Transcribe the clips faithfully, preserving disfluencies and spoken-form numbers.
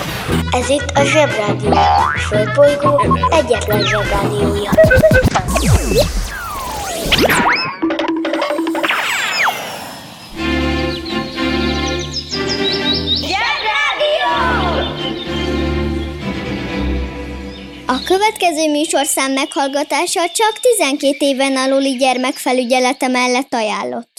Ez itt a Zsebrádió, a Földbolygó egyetlen Zsebrádiója. A következő műsorszám meghallgatása csak tizenkét éven aluli gyermekfelügyelete mellett ajánlott.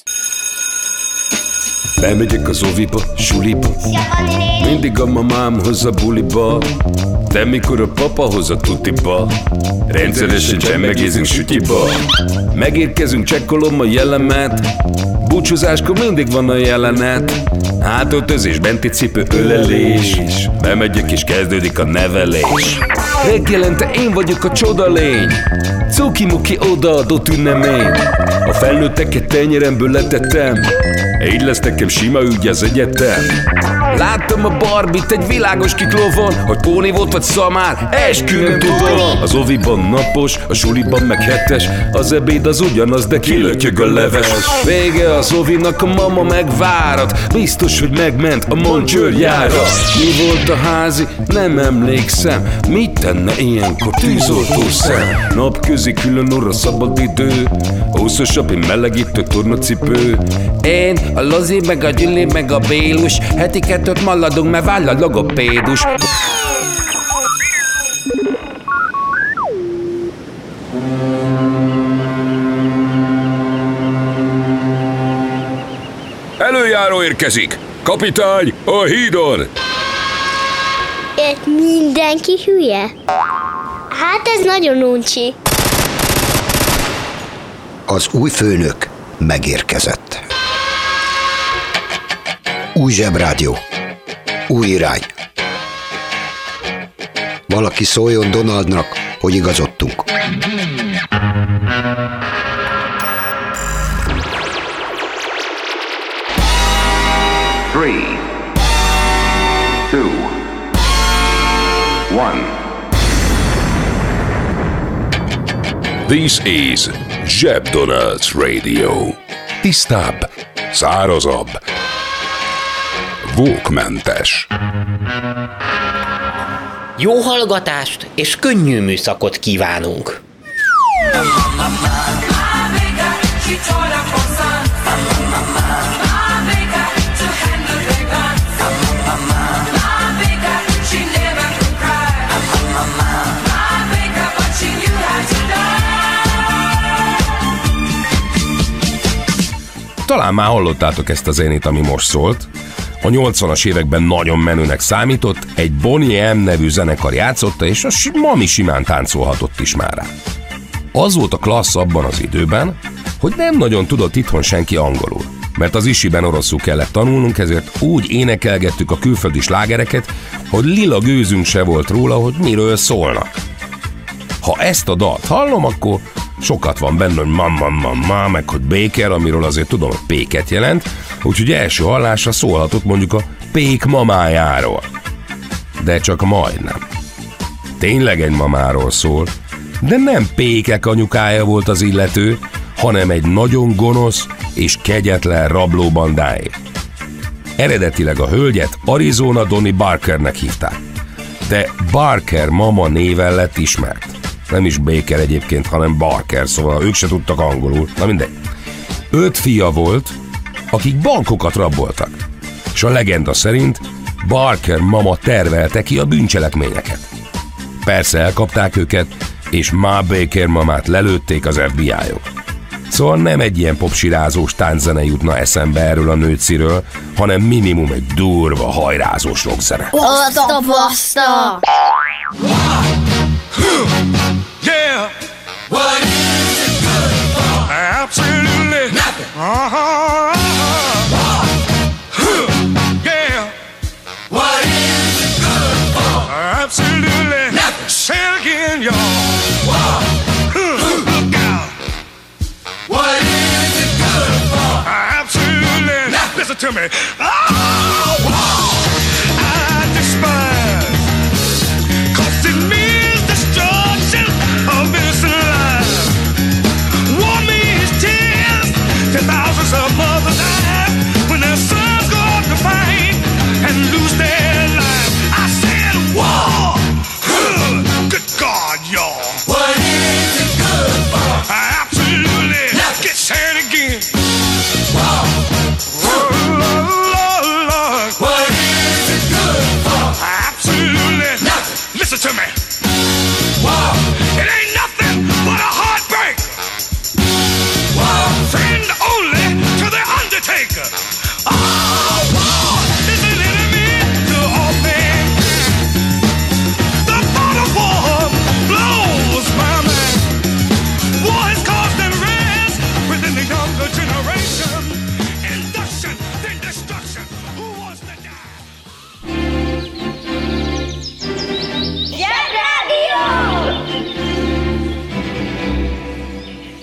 Bemegyek az oviba, suliba, mindig a mamám hoz a buliba, de mikor a papa hoz a tutiba, rendszeresen csemmegézünk sütyiba. Megérkezünk, csekkolom a jellemet, búcsúzáskor mindig van a jelenet. Hátöltözés, benti cipő, ölelés, bemegyek és kezdődik a nevelés. Reggelente én vagyok a csoda lény, cuki-muki odaadott ünnemény. A felnőtteket tenyeremből letettem, így lesz nekem sima ügy az egyetem. Láttam a Barbit egy világos kiklovon, hogy póni volt vagy szamár, eskü nem tudom. Az oviban napos, a suliban meg hetes, az ebéd az ugyanaz, de kilötyög a leves. Vége az ovinak, a mama megvárat, biztos, hogy megment a moncsőrjára. Mi volt a házi? Nem emlékszem, mit tenne ilyenkor tűzoltó szem? Napközi külön orra szabad idő, húszosabb, én melegítő tornacipő. Én, a Lozi, meg a Gyüli, meg a Bélus, heti kettőt maladunk, mert váll a logopédus. Előjáró érkezik! Kapitány, a hídon! Itt mindenki hülye? Hát ez nagyon uncsi. Az új főnök megérkezett. Új Zsebrádió. Új irány. Valaki szóljon Donaldnak, hogy igazodtunk. Three, two, one. This is Zseb Donald's Radio. Tisztább, szárazabb, vókmentes. Jó hallgatást és könnyű műszakot kívánunk! Talán már hallottátok ezt a zenét, ami most szólt. A nyolcvanas években nagyon menőnek számított, egy Boney M nevű zenekar játszotta, és a mami simán táncolhatott is már rá. Az volt a klassz abban az időben, hogy nem nagyon tudott itthon senki angolul, mert az isiben oroszul kellett tanulnunk, ezért úgy énekelgettük a külföldi slágereket, hogy lila gőzünk se volt róla, hogy miről szólnak. Ha ezt a dalt hallom, akkor sokat van benne, hogy mamma, mamma, meg hogy Baker, amiről azért tudom, hogy péket jelent, úgyhogy első hallásra szólhatott mondjuk a pék mamájáról. De csak majdnem. Tényleg egy mamáról szól, de nem pékek anyukája volt az illető, hanem egy nagyon gonosz és kegyetlen rablóbandáé. Eredetileg a hölgyet Arizona Donnie Barkernek hívták, de Barker mama néven lett ismert. Nem is Baker egyébként, hanem Barker, szóval ők se tudtak angolul. Na mindegy. Öt fia volt, akik bankokat raboltak. És a legenda szerint Barker mama tervelte ki a bűncselekményeket. Persze elkapták őket, és Ma Baker mamát lelőtték az ef bé í-ok. Szóval nem egy ilyen popsirázós tánczene jutna eszembe erről a nőciről, hanem minimum egy durva, hajrázós rockzene. Baszta, baszta! Yeah. What is it good for? Absolutely nothing. Uh-huh. Uh-huh. Yeah. What is it good for? Absolutely nothing. Say it again, y'all. Look out. What is it good for? Absolutely nothing. Listen to me. Oh, wow. I despise. Cause it means destruction of innocent lives. War means tears. Ten thousands of mothers die when their sons go off to fight and lose their lives. I say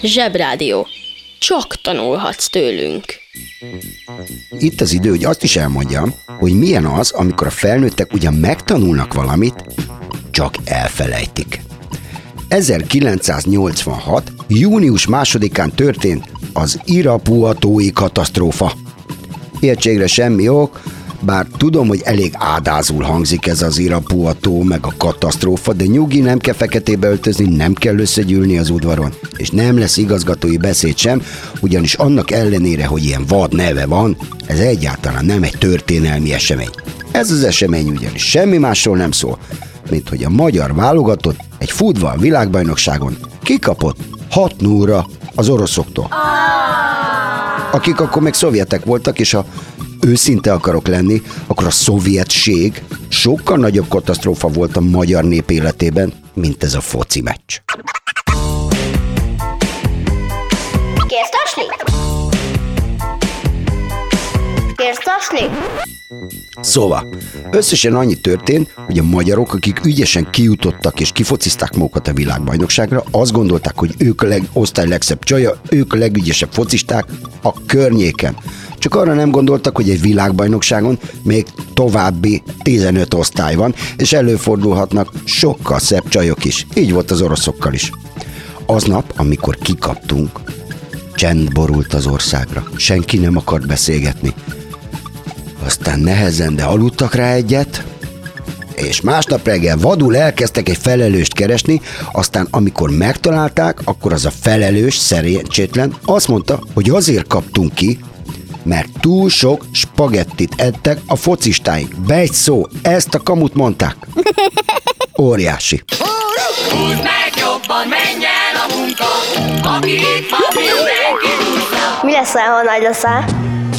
Zsebrádió. Csak tanulhatsz tőlünk. Itt az idő, hogy azt is elmondjam, hogy milyen az, amikor a felnőttek ugyan megtanulnak valamit, csak elfelejtik. ezerkilencszáznyolcvanhat. június másodikán történt az irapuatói katasztrófa. Értségre semmi ok, bár tudom, hogy elég ádázul hangzik ez az irapuató meg a katasztrófa, de nyugi, nem kell feketébe öltözni, nem kell összegyűlni az udvaron, és nem lesz igazgatói beszéd sem, ugyanis annak ellenére, hogy ilyen vad neve van, ez egyáltalán nem egy történelmi esemény. Ez az esemény ugyanis semmi másról nem szól, mint hogy a magyar válogatott egy futball világbajnokságon kikapott hat nullra az oroszoktól. Akik akkor még szovjetek voltak, és ha őszinte akarok lenni, akkor a szovjetség sokkal nagyobb katasztrófa volt a magyar nép életében, mint ez a foci meccs. Kérsz taslit? Kérsz taslit? Szóval, összesen annyi történt, hogy a magyarok, akik ügyesen kijutottak és kifocizták magukat a világbajnokságra, azt gondolták, hogy ők a osztály legszebb csaja, ők a legügyesebb focisták a környéken. Csak arra nem gondoltak, hogy egy világbajnokságon még további tizenöt osztály van, és előfordulhatnak sokkal szebb csajok is. Így volt az oroszokkal is. Aznap, amikor kikaptunk, csend borult az országra. Senki nem akart beszélgetni. Aztán nehezen, de aludtak rá egyet, és másnap reggel vadul elkezdtek egy felelőst keresni, aztán amikor megtalálták, akkor az a felelős, szerencsétlen azt mondta, hogy azért kaptunk ki, mert túl sok spagettit ettek a focistáink. Be egy szó, ezt a kamut mondták. Óriási. Húzd meg jobban, menj el a munka, aki itt van, mindenki húzza. Mi leszel, ha nagy leszel?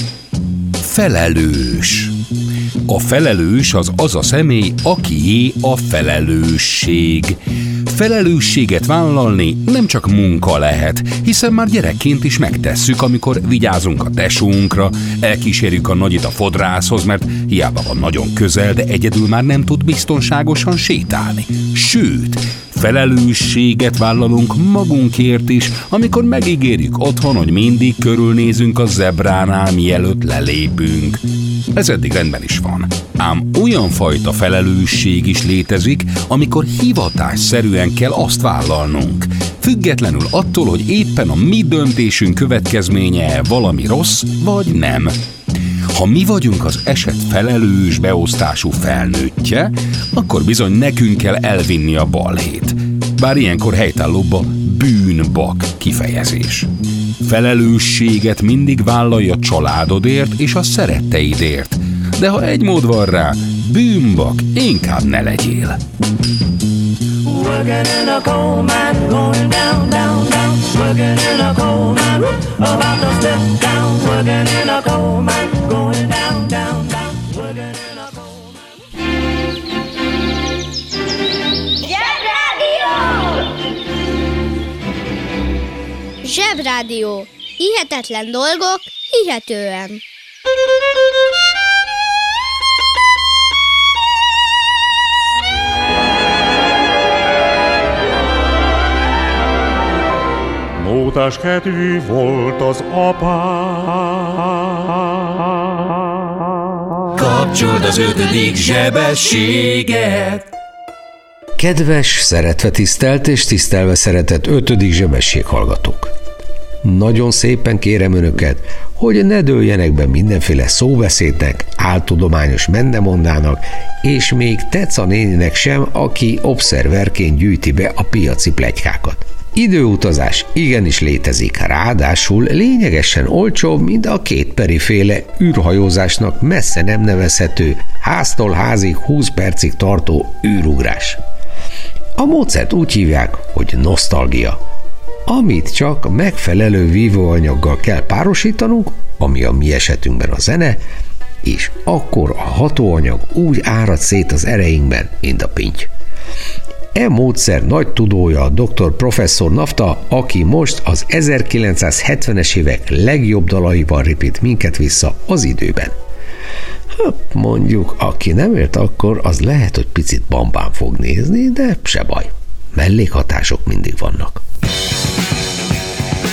Felelős. A felelős az az a személy, akié a felelősség. Felelősséget vállalni nem csak munka lehet, hiszen már gyerekként is megtesszük, amikor vigyázunk a tesónkra, elkísérjük a nagyit a fodrászhoz, mert hiába van nagyon közel, de egyedül már nem tud biztonságosan sétálni. Sőt, felelősséget vállalunk magunkért is, amikor megígérjük otthon, hogy mindig körülnézünk a zebránál, mielőtt lelépünk. Ez eddig rendben is van. Ám olyan fajta felelősség is létezik, amikor hivatásszerűen kell azt vállalnunk, függetlenül attól, hogy éppen a mi döntésünk következménye valami rossz, vagy nem. Ha mi vagyunk az eset felelős beosztású felnőttje, akkor bizony nekünk kell elvinni a balhét. Bár ilyenkor helytállóbb a bűnbak kifejezés. Felelősséget mindig vállalj a családodért és a szeretteidért, de ha egy mód van rá, bűnbak inkább ne legyél. Working in a coal mine, going down, down, down. Working in a coal mine, about to step down. Working in a coal mine, going down, down, down. Working in a coal mine. Zsebrádió! Zsebrádió. Hihetetlen dolgok, hihetően. Mótás kedvű volt az apám. Kapcsold az ötödik zsebességet! Kedves, szeretve tisztelt és tisztelve szeretett ötödik zsebesség hallgatók! Nagyon szépen kérem önöket, hogy ne dőljenek be mindenféle szóbeszédnek, áltudományos mendemondának, és még Teca néninek sem, aki obszerverként gyűjti be a piaci pletykákat. Időutazás igenis létezik, ráadásul lényegesen olcsóbb, mint a két periféle űrhajózásnak messze nem nevezhető, háztól házig húsz percig tartó űrugrás. A módszert úgy hívják, hogy nosztalgia, amit csak megfelelő vívóanyaggal kell párosítanunk, ami a mi esetünkben a zene, és akkor a hatóanyag úgy árad szét az erejünkben, mint a pinty. E módszer nagy tudója a doktor Professzor Nafta, aki most az ezerkilencszázhetvenes évek legjobb dalaival ripít minket vissza az időben. Hát mondjuk, aki nem ért akkor, az lehet, hogy picit bambán fog nézni, de se baj. Mellékhatások mindig vannak.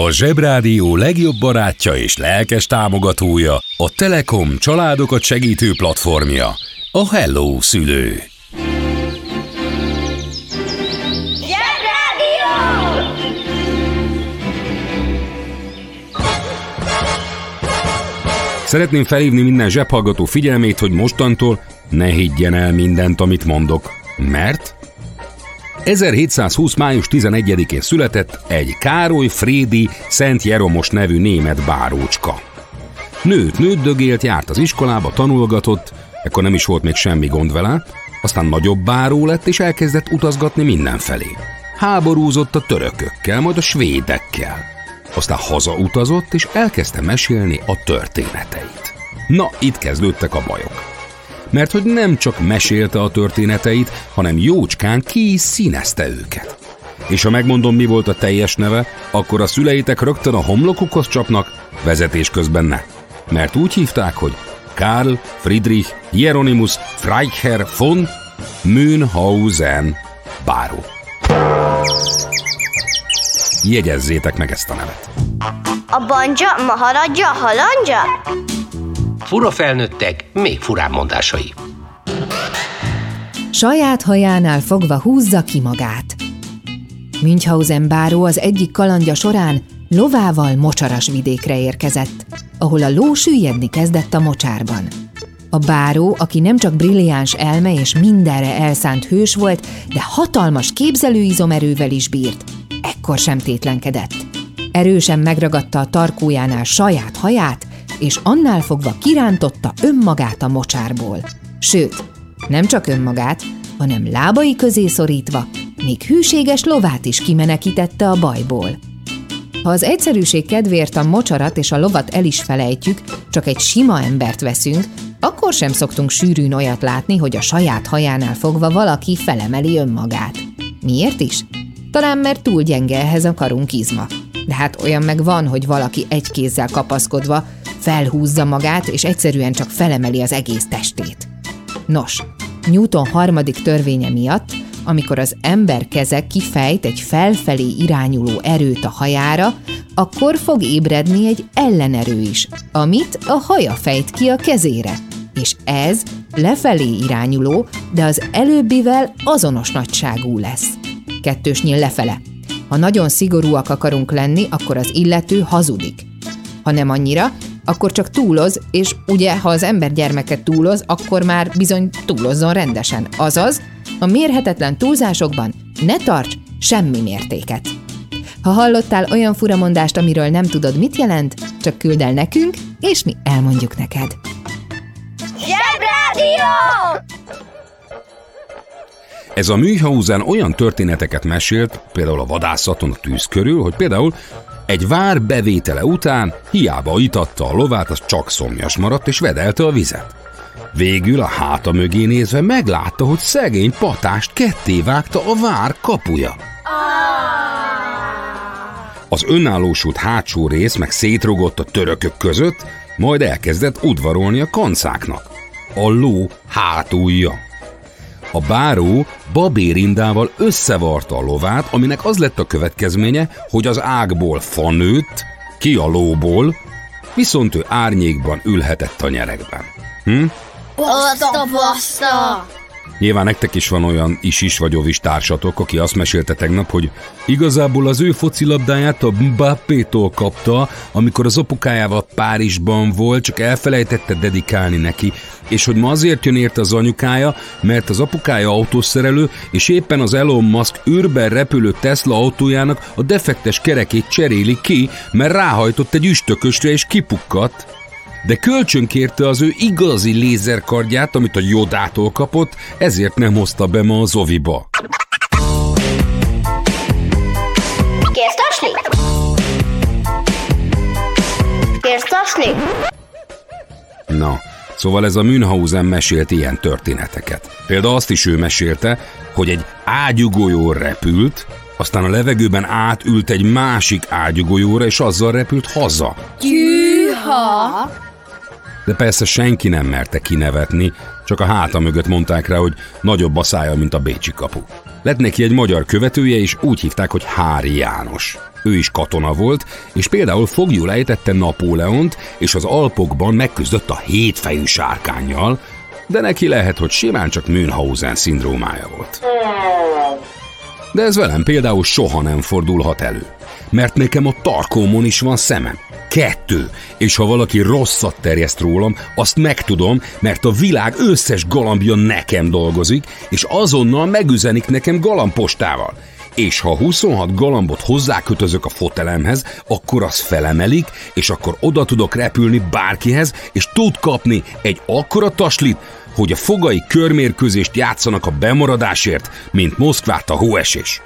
A Zsebrádió legjobb barátja és lelkes támogatója, a Telekom családokat segítő platformja, a Hello Szülő. Zsebrádió! Szeretném felhívni minden zsebhallgató figyelmét, hogy mostantól ne higgyen el mindent, amit mondok. Mert ezerhétszázhúsz. május tizenegyedikén született egy Károly Frédy Szent Jeromos nevű német bárócska. Nőtt, nőtt dögélt, járt az iskolába, tanulgatott, ekkor nem is volt még semmi gond vele, aztán nagyobb báró lett és elkezdett utazgatni mindenfelé. Háborúzott a törökökkel, majd a svédekkel. Aztán hazautazott és elkezdte mesélni a történeteit. Na, itt kezdődtek a bajok. Mert hogy nem csak mesélte a történeteit, hanem jócskán ki is színezte őket. És ha megmondom, mi volt a teljes neve, akkor a szüleitek rögtön a homlokukhoz csapnak, vezetés közben ne. Mert úgy hívták, hogy Karl Friedrich Hieronymus Freiherr von Münchhausen báró. Jegyezzétek meg ezt a nevet. A banja, maharadja, halandja? Fura felnőttek, még furább mondásai. Saját hajánál fogva húzza ki magát. Münchhausen báró az egyik kalandja során lovával mocsaras vidékre érkezett, ahol a ló süllyedni kezdett a mocsárban. A báró, aki nem csak brilliáns elme és mindenre elszánt hős volt, de hatalmas képzelőizomerővel is bírt, ekkor sem tétlenkedett. Erősen megragadta a tarkójánál saját haját, és annál fogva kirántotta önmagát a mocsárból. Sőt, nem csak önmagát, hanem lábai közé szorítva, még hűséges lovát is kimenekítette a bajból. Ha az egyszerűség kedvéért a mocsarat és a lovat el is felejtjük, csak egy sima embert veszünk, akkor sem szoktunk sűrűn olyat látni, hogy a saját hajánál fogva valaki felemeli önmagát. Miért is? Talán mert túl gyenge ehhez a karunk izma. De hát olyan meg van, hogy valaki egy kézzel kapaszkodva felhúzza magát, és egyszerűen csak felemeli az egész testét. Nos, Newton harmadik törvénye miatt, amikor az ember keze kifejt egy felfelé irányuló erőt a hajára, akkor fog ébredni egy ellenerő is, amit a haja fejt ki a kezére. És ez lefelé irányuló, de az előbbivel azonos nagyságú lesz. Kettős nyíl lefele. Ha nagyon szigorúak akarunk lenni, akkor az illető hazudik. Ha nem annyira, akkor csak túloz, és ugye, ha az ember gyermeket túloz, akkor már bizony túlozzon rendesen. Azaz, a mérhetetlen túlzásokban ne tarts semmi mértéket. Ha hallottál olyan furamondást, amiről nem tudod, mit jelent, csak küldd el nekünk, és mi elmondjuk neked. Zsebrádió! Ez a Münchhausen olyan történeteket mesélt, például a vadászaton a tűz körül, hogy például egy vár bevétele után hiába itatta a lovát, az csak szomjas maradt és vedelte a vizet. Végül a háta mögé nézve meglátta, hogy szegény patást ketté vágta a vár kapuja. Az önállósult hátsó rész meg szétrugott a törökök között, majd elkezdett udvarolni a kancáknak. A ló hátulja. A báró babérindával összevarta a lovát, aminek az lett a következménye, hogy az ágból fa nőtt, ki a lóból, viszont ő árnyékban ülhetett a nyeregben. Hm? Azt a bassza! Nyilván nektek is van olyan is-is vagy ovis társatok, aki azt mesélte tegnap, hogy igazából az ő focilabdáját a Mbappétól kapta, amikor az apukájával Párizsban volt, csak elfelejtette dedikálni neki, és hogy ma azért jön érte az anyukája, mert az apukája autószerelő, és éppen az Elon Musk űrben repülő Tesla autójának a defektes kerekét cseréli ki, mert ráhajtott egy üstökösre és kipukkadt. De kölcsönkérte az ő igazi lézerkardját, amit a Jodától kapott, ezért nem hozta be ma az oviba. Kérsz tasni? Kérsz tasni? Na, szóval ez a Münchhausen mesélt ilyen történeteket. Például azt is ő mesélte, hogy egy ágyúgolyón repült, aztán a levegőben átült egy másik ágyúgolyóra, és azzal repült haza. Gyűha! De persze senki nem merte kinevetni, csak a háta mögött mondták rá, hogy nagyobb a szája, mint a bécsi kapu. Lett neki egy magyar követője, és úgy hívták, hogy Hári János. Ő is katona volt, és például foglyul ejtette Napóleont, és az Alpokban megküzdött a hétfejű sárkánnyal, de neki lehet, hogy simán csak Münchhausen szindrómája volt. De ez velem például soha nem fordulhat elő, mert nekem a tarkómon is van szemem. Kettő, és ha valaki rosszat terjeszt rólam, azt megtudom, mert a világ összes galambja nekem dolgozik, és azonnal megüzenik nekem galambpostával. És ha huszonhat galambot hozzákötözök a fotelemhez, akkor az felemelik, és akkor oda tudok repülni bárkihez, és tud kapni egy akkora taslit, hogy a fogai körmérkőzést játszanak a bemaradásért, mint Moszkvát a hóesés.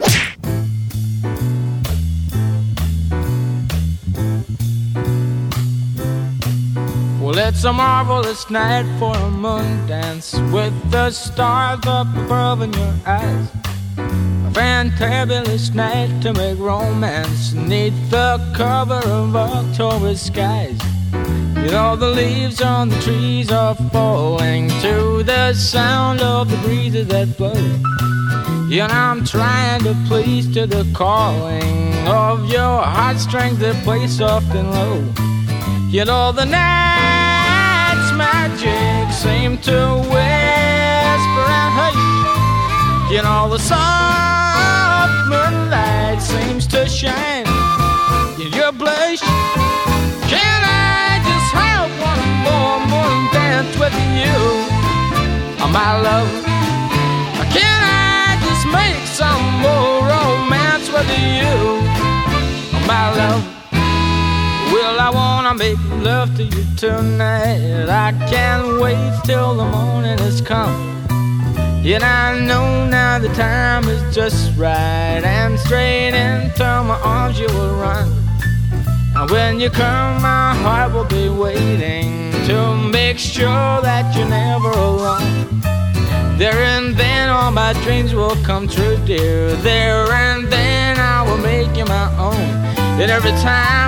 Well, it's a marvelous night for a moon dance with the stars up above in your eyes. A fantabulous night to make romance neath the cover of October skies. You know the leaves on the trees are falling to the sound of the breezes that blow. You know I'm trying to please to the calling of your heartstrings that play soft and low. You know the night's magic seem to whisper and hush. You know the soft moonlight seems to shine in your blush. Can I just have one more moon dance with you, oh, my love? Can I just make some more romance with you, oh, my love? Well, I wanna make love to you tonight. I can't wait till the morning has come. Yet I know now the time is just right, and straight into my arms you will run. And when you come, my heart will be waiting to make sure that you're never alone. There and then all my dreams will come true, dear. There and then I will make you my own. And every time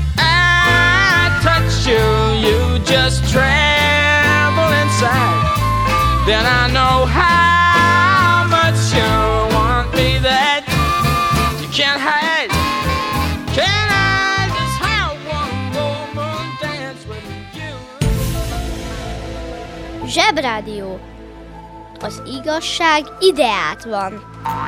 touch you, you just tremble inside. Then I know how much you want me that you can't hide. Can I just have one more moon dance with you? Zsebrádió. Az igazság ideát van.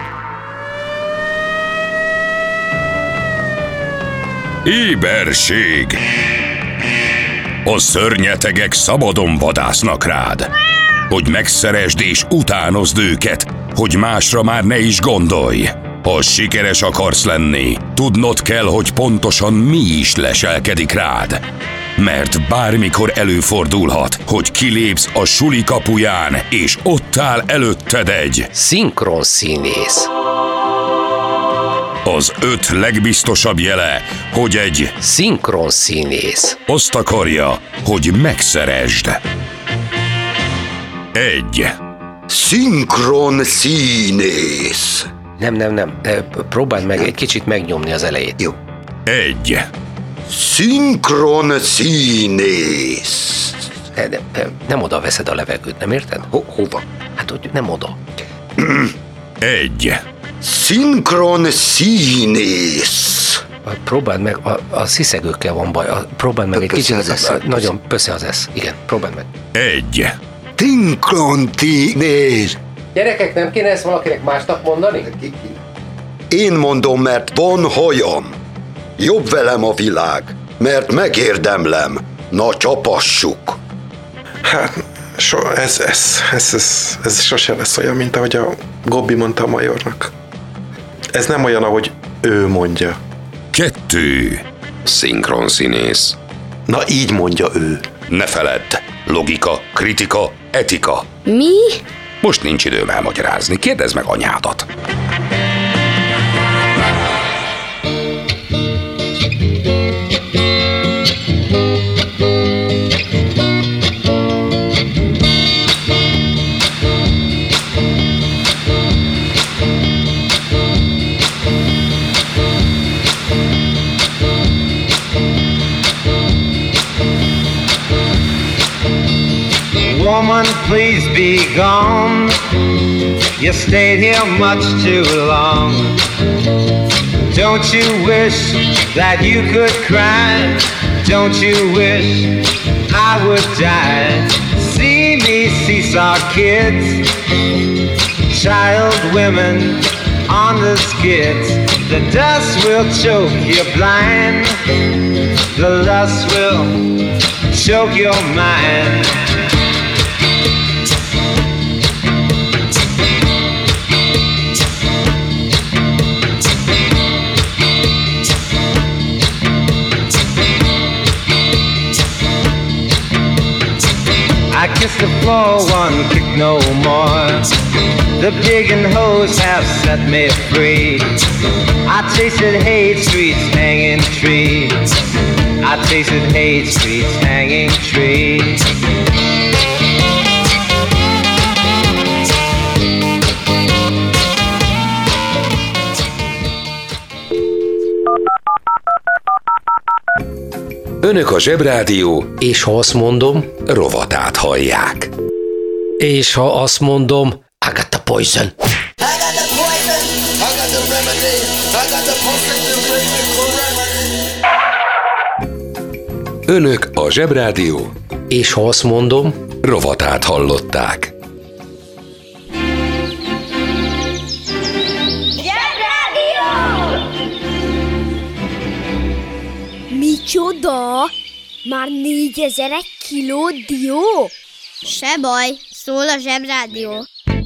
Éberség! A szörnyetegek szabadon vadásznak rád, hogy megszeresd és utánozd őket, hogy másra már ne is gondolj. Ha sikeres akarsz lenni, tudnod kell, hogy pontosan mi is leselkedik rád. Mert bármikor előfordulhat, hogy kilépsz a suli kapuján, és ott áll előtted egy szinkron színész. Az öt legbiztosabb jele, hogy egy szinkron színész azt akarja, hogy megszeresd. Egy szinkron színész. Nem, nem, nem. Próbáld meg egy kicsit megnyomni az elejét. Jó. Egy szinkron színész. Ne, ne, nem oda veszed a levegőt, nem érted? Ho, hova? Hát, hogy nem oda. Egy szinkron színész. Próbáld meg, a, a sziszegőkkel van baj. A, próbáld meg egy kicsit. Az esz, a, a, nagyon pösze az esz. Igen, próbáld meg. Egy szinkron színész. Gyerekek, nem kéne ezt valakinek másnak mondani? Én mondom, mert van hajam. Jobb velem a világ, mert megérdemlem. Na, csapassuk. Hát, so, ez, ez, ez, ez, ez sosem lesz olyan, mint ahogy a Gobbi mondta a majornak. Ez nem olyan, ahogy ő mondja. Kettő szinkron színész. Na, így mondja ő. Ne feledd, logika, kritika, etika. Mi? Most nincs időm elmagyarázni, kérdezd meg anyádat. Woman, please be gone. You stayed here much too long. Don't you wish that you could cry? Don't you wish I would die? See me seesaw kids, child women on the skids. The dust will choke you blind. The lust will choke your mind. I kiss the floor, one kick no more. The pig and hose have set me free. I tasted hate streets, hanging trees. I tasted hate streets, hanging trees. Önök a Zsebrádió, és ha azt mondom, rovatát hallják. És ha azt mondom, I got the poison. I got the poison. I got the remedy. I got the perfect remedy. Önök a Zsebrádió, és ha azt mondom, rovatát hallották. Micsoda? Már négyezer kiló dió? Se baj, szól a Zsebrádió.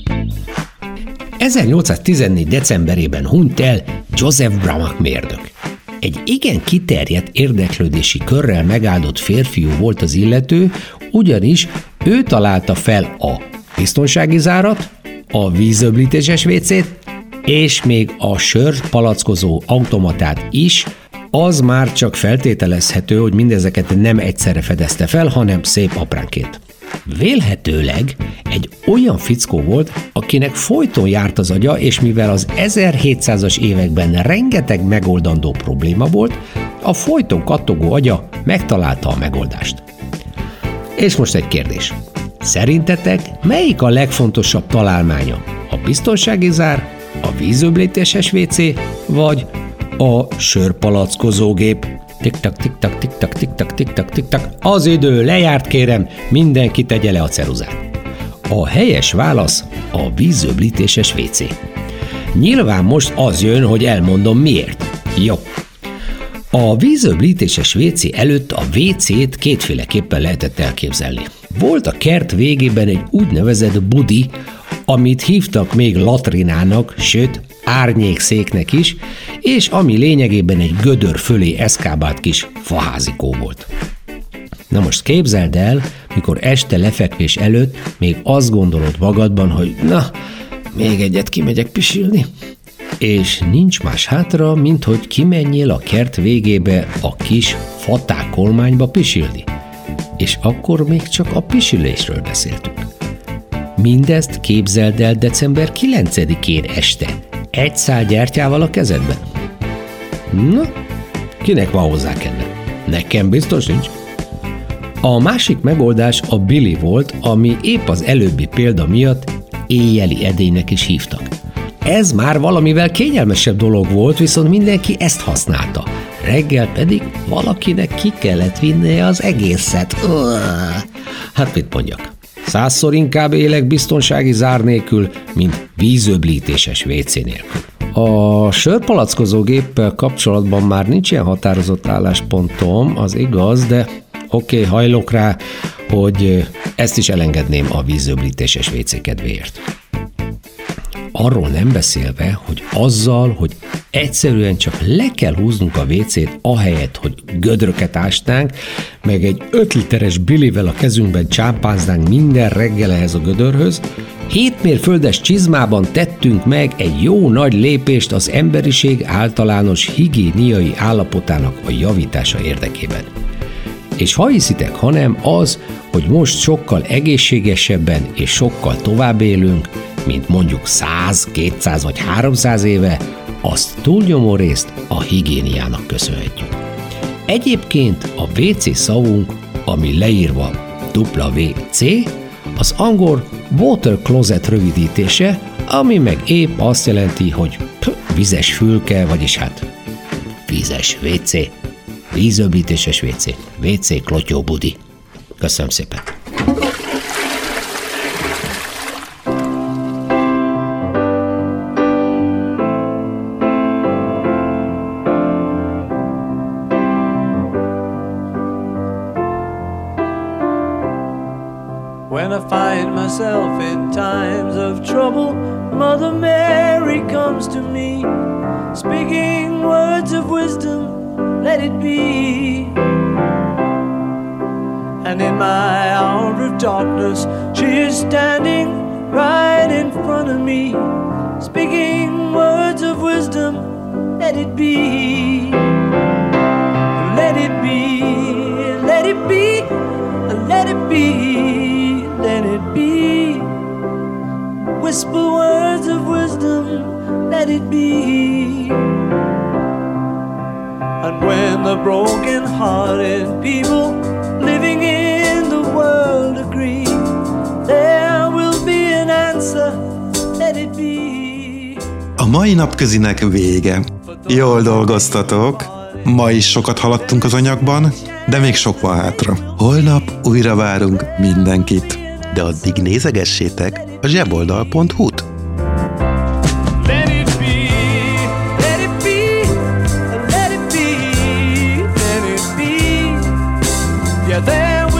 ezernyolcszáztizennégy. decemberében hunyt el Joseph Bramach mérnök. Egy igen kiterjedt érdeklődési körrel megáldott férfiú volt az illető, ugyanis ő találta fel a biztonsági zárat, a vízöblítéses vécét, és még a sört palackozó automatát is. Az már csak feltételezhető, hogy mindezeket nem egyszerre fedezte fel, hanem szép apránként. Vélhetőleg egy olyan fickó volt, akinek folyton járt az agya, és mivel az ezerhétszázas években rengeteg megoldandó probléma volt, a folyton kattogó agya megtalálta a megoldást. És most egy kérdés. Szerintetek melyik a legfontosabb találmánya? A biztonsági zár, a vízöblítéses vécé, vagy a sörpalackozógép? Tik-tak, tik-tak, tik-tak, tik-tak, tik-tak, tik-tak. Az idő lejárt, kérem, mindenki tegye le a ceruzát. A helyes válasz a vízöblítéses vécé. Nyilván most az jön, hogy elmondom miért. Jó. A vízöblítéses vécé előtt a vécét kétféleképpen lehetett elképzelni. Volt a kert végében egy úgynevezett budi, amit hívtak még latrinának, sőt, árnyékszéknek is, és ami lényegében egy gödör fölé eszkábált kis faházikó volt. Na most képzeld el, mikor este lefekvés előtt még azt gondolod magadban, hogy na, még egyet kimegyek pisilni, és nincs más hátra, mint hogy kimenjél a kert végébe a kis fatákolmányba pisilni. És akkor még csak a pisilésről beszéltünk. Mindezt képzeld el december kilencedikén este, egy szál gyertyával a kezedben. Na, kinek van hozzá kedve? Nekem biztos nincs. A másik megoldás a Billy volt, ami épp az előbbi példa miatt éjjeli edénynek is hívtak. Ez már valamivel kényelmesebb dolog volt, viszont mindenki ezt használta. Reggel pedig valakinek ki kellett vinnie az egészet. Uah. Hát mit mondjak? Százszor inkább élek biztonsági zár nélkül, mint vízöblítéses vécé nélkül. A sörpalackozógéppel kapcsolatban már nincs ilyen határozott álláspontom, az igaz, de oké, okay, hajlok rá, hogy ezt is elengedném a vízöblítéses vécé kedvéért. Arról nem beszélve, hogy azzal, hogy egyszerűen csak le kell húznunk a vécét ahelyett, hogy gödröket ásnánk, meg egy öt literes bilivel a kezünkben csámpáznánk minden reggel ehhez a gödörhöz, hét mérföldes csizmában tettünk meg egy jó nagy lépést az emberiség általános higiéniai állapotának a javítása érdekében. És ha hiszitek, hanem az, hogy most sokkal egészségesebben és sokkal tovább élünk, mint mondjuk száz, kétszáz vagy háromszáz éve, azt túlnyomó részt a higiéniának köszönhetjük. Egyébként a vé cé szavunk, ami leírva dupla vé cé, az angol water closet rövidítése, ami meg épp azt jelenti, hogy pff, vizes fülke, vagyis hát ivóvízes vé cé, vízöblítéses vé cé, vé cé Klotyó Budi. Köszönöm szépen! When I find myself in times of trouble, Mother Mary comes to me, speaking words of wisdom, let it be. And in my hour of darkness, she is standing right in front of me, speaking words of wisdom, let it be. Let it be, let it be, let it be, let it be. Whisper words of wisdom, let it be. And when the broken-hearted people living in the world agree, there will be an answer, let it be. A mai napközinek vége. Jól dolgoztatok. Ma is sokat haladtunk az anyagban, de még sok van hátra. Holnap újra várunk mindenkit. De addig nézegessétek a zseboldal pont hu-t. Let it be, let it be, let it be, let it be. Yeah, there